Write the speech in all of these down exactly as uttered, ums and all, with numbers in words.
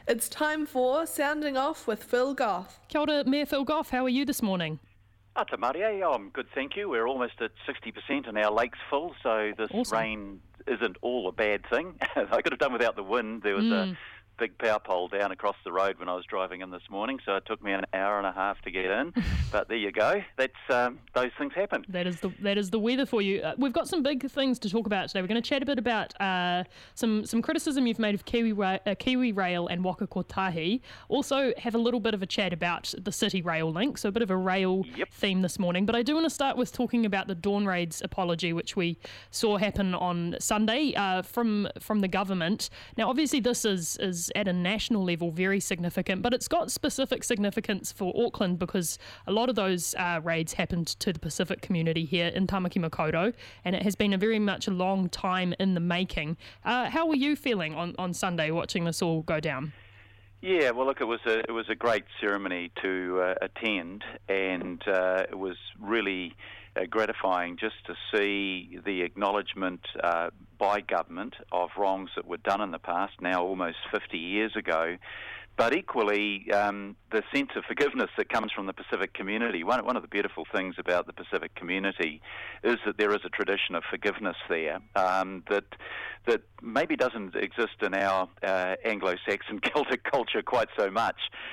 It's time for Sounding Off with Phil Goff. Kia ora, Mayor Phil Goff, how are you this morning? Ah, te Maria, I'm good, thank you. We're almost at sixty percent and our lake's full, so this Awesome. rain isn't all a bad thing. I could have done without the wind. There was Mm. a big power pole down across the road when I was driving in this morning, so it took me an hour and a half to get in. But there you go. That's um, those things happen. That is the that is the weather for you. Uh, we've got some big things to talk about today. We're going to chat a bit about uh, some some criticism you've made of Kiwi Ra- uh, Kiwi Rail and Waka Kotahi. Also, have a little bit of a chat about the City Rail link, so a bit of a rail Yep. theme this morning. But I do want to start with talking about the Dawn Raids apology, which we saw happen on Sunday uh, from from the government. Now, obviously, this is is at a national level very significant, but it's got specific significance for Auckland because a lot of those uh, raids happened to the Pacific community here in Tamaki Makaurau, and it has been a very much a long time in the making. Uh, how were you feeling on, on Sunday watching this all go down? Yeah, well, look, it was a it was a great ceremony to uh, attend, and uh, it was really uh, gratifying just to see the acknowledgement uh, by government of wrongs that were done in the past, now almost fifty years ago. But equally, um, the sense of forgiveness that comes from the Pacific community. One, one of the beautiful things about the Pacific community is that there is a tradition of forgiveness there um, that that maybe doesn't exist in our uh, Anglo-Saxon Celtic culture quite so much.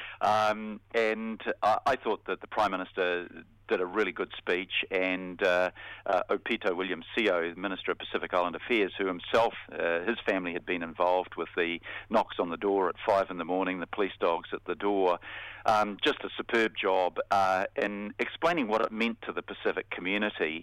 Um, and I, I thought that the Prime Minister did a really good speech, and uh, uh, Opito Williams-Seo, the Minister of Pacific Island Affairs, who himself, uh, his family had been involved with the knocks on the door at five in the morning, the police dogs at the door, um, just a superb job uh, in explaining what it meant to the Pacific community.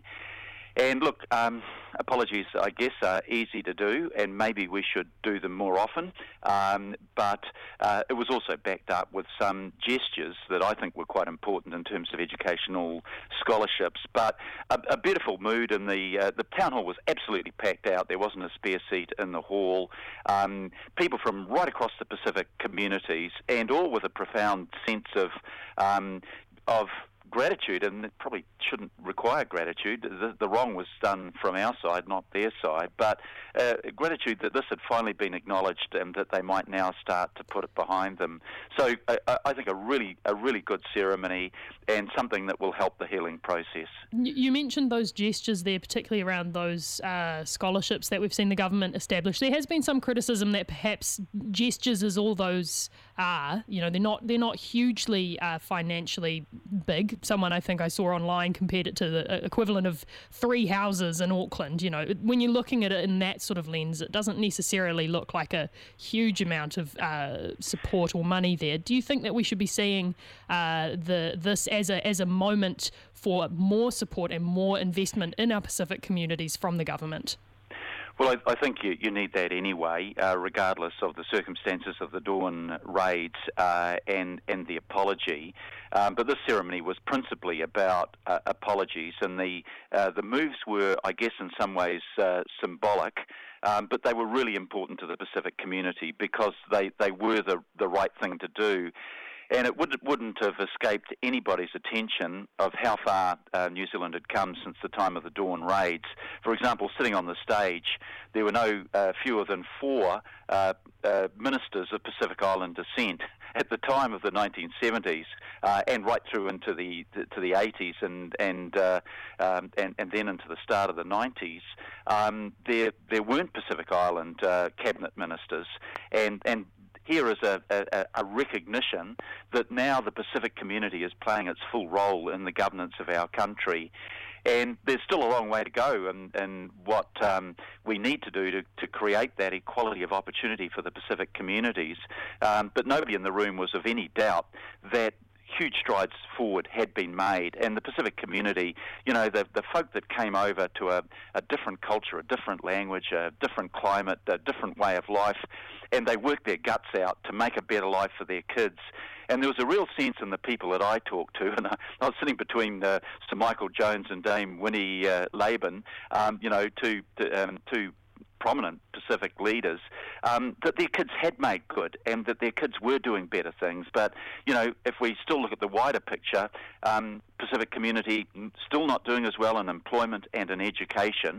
And look, um, apologies, I guess, are easy to do, and maybe we should do them more often. Um, but uh, it was also backed up with some gestures that I think were quite important in terms of educational scholarships. But a, a beautiful mood, and the uh, the town hall was absolutely packed out. There wasn't a spare seat in the hall. Um, people from right across the Pacific communities, and all with a profound sense of um, of. gratitude, and it probably shouldn't require gratitude. The, the wrong was done from our side, not their side, but uh, gratitude that this had finally been acknowledged and that they might now start to put it behind them. So I, I think a really a really good ceremony, and something that will help the healing process. You mentioned those gestures there, particularly around those uh, scholarships that we've seen the government establish. There has been some criticism that perhaps gestures, as all those are, you know, they're not they're not hugely uh, financially big. Someone I think I saw online compared it to the equivalent of three houses in Auckland. You know, when you're looking at it in that sort of lens, it doesn't necessarily look like a huge amount of uh, support or money there. Do you think that we should be seeing uh, the this as a as a moment for more support and more investment in our Pacific communities from the government? Well, I, I think you, you need that anyway, uh, regardless of the circumstances of the Dawn raids uh, and and the apology. Um, but this ceremony was principally about uh, apologies, and the uh, the moves were, I guess, in some ways uh, symbolic, um, but they were really important to the Pacific community because they, they were the the right thing to do. And it would, wouldn't have escaped anybody's attention of how far uh, New Zealand had come since the time of the Dawn raids. For example, sitting on the stage, there were no uh, fewer than four uh, uh, ministers of Pacific Island descent at the time of the nineteen seventies, uh, and right through into the to the eighties, and and, uh, um, and and then into the start of the nineties. Um, there there weren't Pacific Island uh, cabinet ministers, and and. Here is a, a, a recognition that now the Pacific community is playing its full role in the governance of our country. And there's still a long way to go, and, and what um, we need to do to, to create that equality of opportunity for the Pacific communities. Um, but nobody in the room was of any doubt that huge strides forward had been made, and the Pacific community, you know, the, the folk that came over to a, a different culture, a different language, a different climate, a different way of life, and they worked their guts out to make a better life for their kids. And there was a real sense in the people that I talked to, and I, I was sitting between uh, Sir Michael Jones and Dame Winnie uh, Laban, um, you know, two, um, two prominent Pacific leaders, um, that their kids had made good and that their kids were doing better things. But, you know, if we still look at the wider picture, um, Pacific community still not doing as well in employment and in education.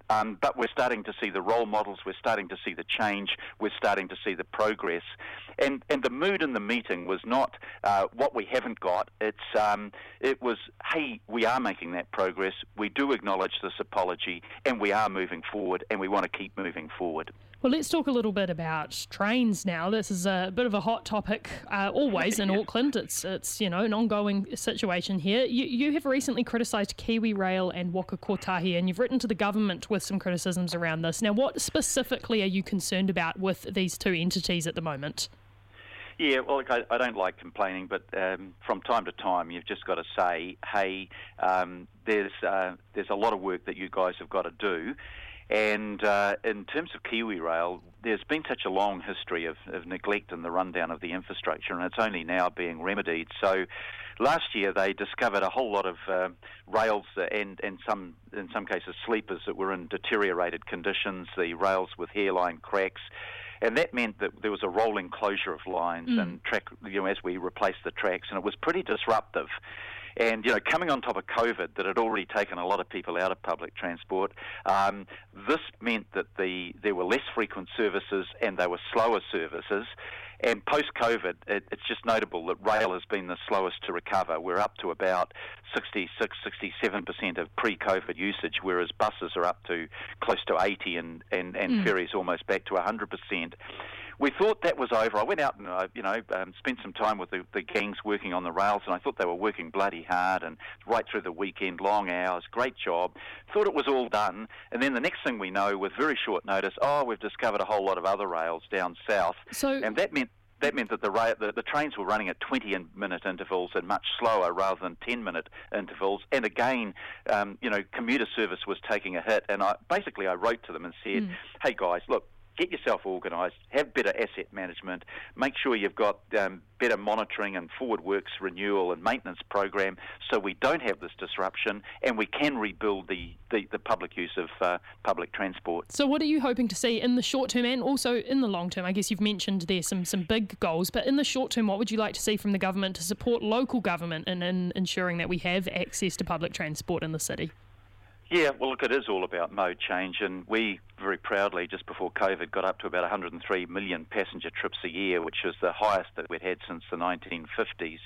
Um, but we're starting to see the role models, we're starting to see the change, we're starting to see the progress. And and the mood in the meeting was not uh, what we haven't got, it's um, it was, hey, we are making that progress, we do acknowledge this apology, and we are moving forward, and we want to keep moving forward. Well, let's talk a little bit about trains now. This is a bit of a hot topic uh, always in yeah. Auckland. It's, it's you know, an ongoing situation here. You, you have recently criticised Kiwi Rail and Waka Kotahi, and you've written to the government with some criticisms around this. Now, what specifically are you concerned about with these two entities at the moment? Yeah, well, look, I, I don't like complaining, but um, from time to time you've just got to say, hey, um, there's uh, there's a lot of work that you guys have got to do. And uh, in terms of Kiwi Rail, there's been such a long history of, of neglect and the rundown of the infrastructure, and it's only now being remedied. So last year they discovered a whole lot of uh, rails and, and some, in some cases, sleepers that were in deteriorated conditions, the rails with hairline cracks. And that meant that there was a rolling closure of lines mm. and track, you know, as we replaced the tracks, and it was pretty disruptive. And, you know, coming on top of COVID that had already taken a lot of people out of public transport, um, this meant that the there were less frequent services and they were slower services. And post-COVID, it, it's just notable that rail has been the slowest to recover. We're up to about sixty-six, sixty-seven percent of pre-COVID usage, whereas buses are up to close to eighty and, and, and mm. ferries almost back to one hundred percent. We thought that was over. I went out and, uh, you know, um, spent some time with the, the gangs working on the rails, and I thought they were working bloody hard and right through the weekend, long hours, great job. Thought it was all done, and then the next thing we know, with very short notice, oh, we've discovered a whole lot of other rails down south, so, and that meant that meant that the, ra- the the trains were running at twenty-minute intervals and much slower rather than ten-minute intervals. And again, um, you know, commuter service was taking a hit, and I basically I wrote to them and said, mm. hey guys, look, get yourself organised, have better asset management, make sure you've got um, better monitoring and forward works renewal and maintenance program so we don't have this disruption and we can rebuild the, the, the public use of uh, public transport. So what are you hoping to see in the short term and also in the long term? I guess you've mentioned there some, some big goals, but in the short term, what would you like to see from the government to support local government in, in ensuring that we have access to public transport in the city? Yeah, well, look, it is all about mode change, and we very proudly, just before COVID, got up to about one hundred three million passenger trips a year, which is the highest that we'd had since the nineteen fifties.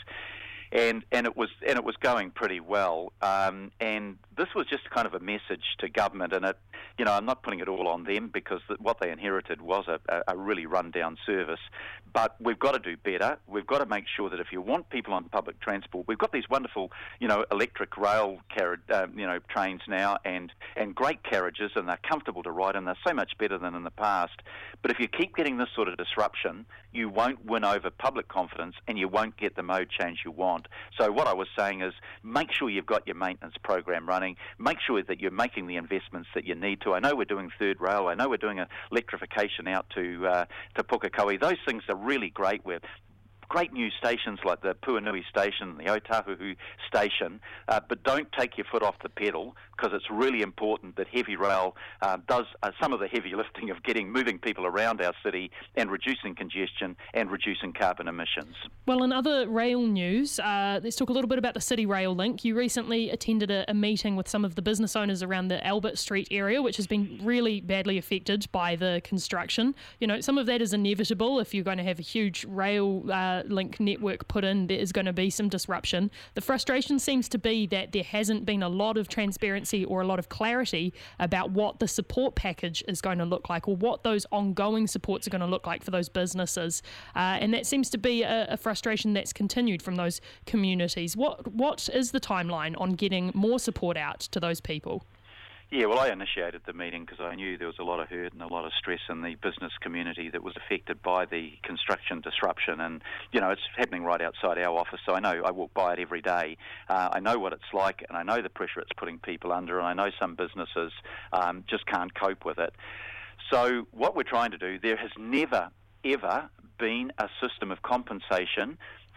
And and it was and it was going pretty well. Um, and this was just kind of a message to government. And it, you know, I'm not putting it all on them because the, what they inherited was a, a really run-down service. But we've got to do better. We've got to make sure that if you want people on public transport, we've got these wonderful, you know, electric rail carriage, um, you know, trains now, and and great carriages, and they're comfortable to ride, and they're so much better than in the past. But if you keep getting this sort of disruption, you won't win over public confidence, and you won't get the mode change you want. So what I was saying is make sure you've got your maintenance program running, make sure that you're making the investments that you need to. I know we're doing third rail, I know we're doing electrification out to uh, to Pukekohe. Those things are really great. We're great new stations like the Puanui station, the Otahuhu station, uh, but don't take your foot off the pedal because it's really important that heavy rail uh, does uh, some of the heavy lifting of getting moving people around our city and reducing congestion and reducing carbon emissions. Well, in other rail news, uh, let's talk a little bit about the City Rail link. You recently attended a, a meeting with some of the business owners around the Albert Street area, which has been really badly affected by the construction. You know, some of that is inevitable. If you're going to have a huge rail uh, link network put in, there is going to be some disruption. The frustration seems to be that there hasn't been a lot of transparency or a lot of clarity about what the support package is going to look like or what those ongoing supports are going to look like for those businesses. Uh, and that seems to be a, a frustration that's continued from those communities. What What is the timeline on getting more support out to those people? Yeah, well, I initiated the meeting because I knew there was a lot of hurt and a lot of stress in the business community that was affected by the construction disruption. And, you know, it's happening right outside our office, so I know I walk by it every day. Uh, I know what it's like, and I know the pressure it's putting people under, and I know some businesses um, just can't cope with it. So what we're trying to do, there has never, ever been a system of compensation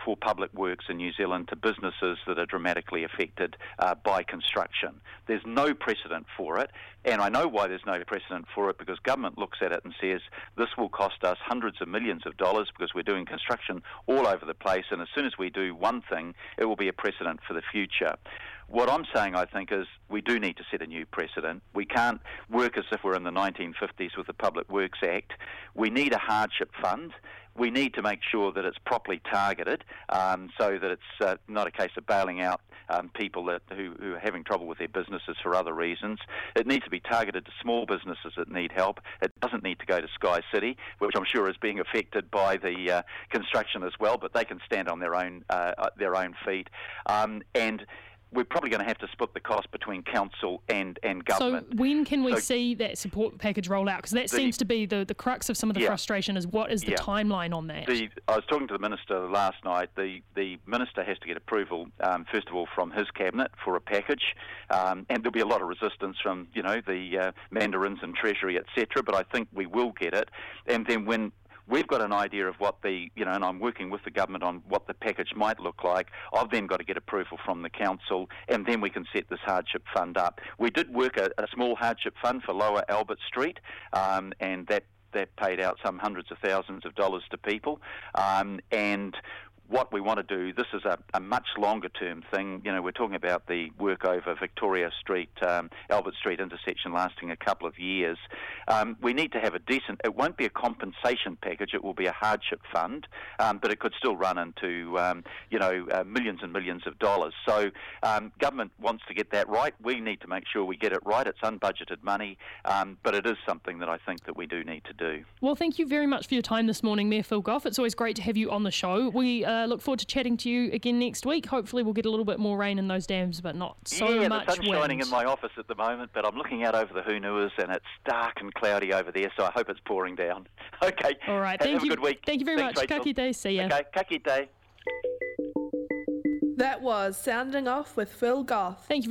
for public works in New Zealand to businesses that are dramatically affected uh, by construction. There's no precedent for it, and I know why there's no precedent for it, because government looks at it and says this will cost us hundreds of millions of dollars because we're doing construction all over the place, and as soon as we do one thing, it will be a precedent for the future. What I'm saying, I think, is we do need to set a new precedent. We can't work as if we're in the nineteen fifties with the Public Works Act. We need a hardship fund. We need to make sure that it's properly targeted, um, so that it's uh, not a case of bailing out um, people that, who, who are having trouble with their businesses for other reasons. It needs to be targeted to small businesses that need help. It doesn't need to go to Sky City, which I'm sure is being affected by the uh, construction as well, but they can stand on their own uh, their own feet. Um, and we're probably going to have to split the cost between council and, and government. So when can we so, see that support package roll out? Because that the, seems to be the, the crux of some of the yeah, frustration is what is the yeah. timeline on that? The, I was talking to the Minister last night. The, the Minister has to get approval, um, first of all, from his Cabinet for a package, um, and there'll be a lot of resistance from, you know, the uh, Mandarins and Treasury, et cetera, but I think we will get it. And then when we've got an idea of what the, you know, and I'm working with the government on what the package might look like. I've then got to get approval from the council, and then we can set this hardship fund up. We did work a, a small hardship fund for Lower Albert Street, um, and that, that paid out some hundreds of thousands of dollars to people. Um, and what we want to do, this is a, a much longer term thing. You know, we're talking about the work over Victoria Street, um, Albert Street intersection lasting a couple of years. Um, we need to have a decent, it won't be a compensation package, it will be a hardship fund, um, but it could still run into, um, you know, uh, millions and millions of dollars. So um, government wants to get that right. We need to make sure we get it right. It's unbudgeted money, um, but it is something that I think that we do need to do. Well, thank you very much for your time this morning, Mayor Phil Goff. It's always great to have you on the show. We uh, look forward to chatting to you again next week. Hopefully we'll get a little bit more rain in those dams, but not so yeah, much the sun's wind. shining in my office at the moment, but I'm looking out over the Hoonuas and it's dark and cloudy over there, so I hope it's pouring down. Okay. All right. Have, Thank have you. a good week. Thank you very Thanks, much. Rachel. Ka kite. See ya. Okay, ka kite. That was Sounding Off with Phil Goff. Thank you.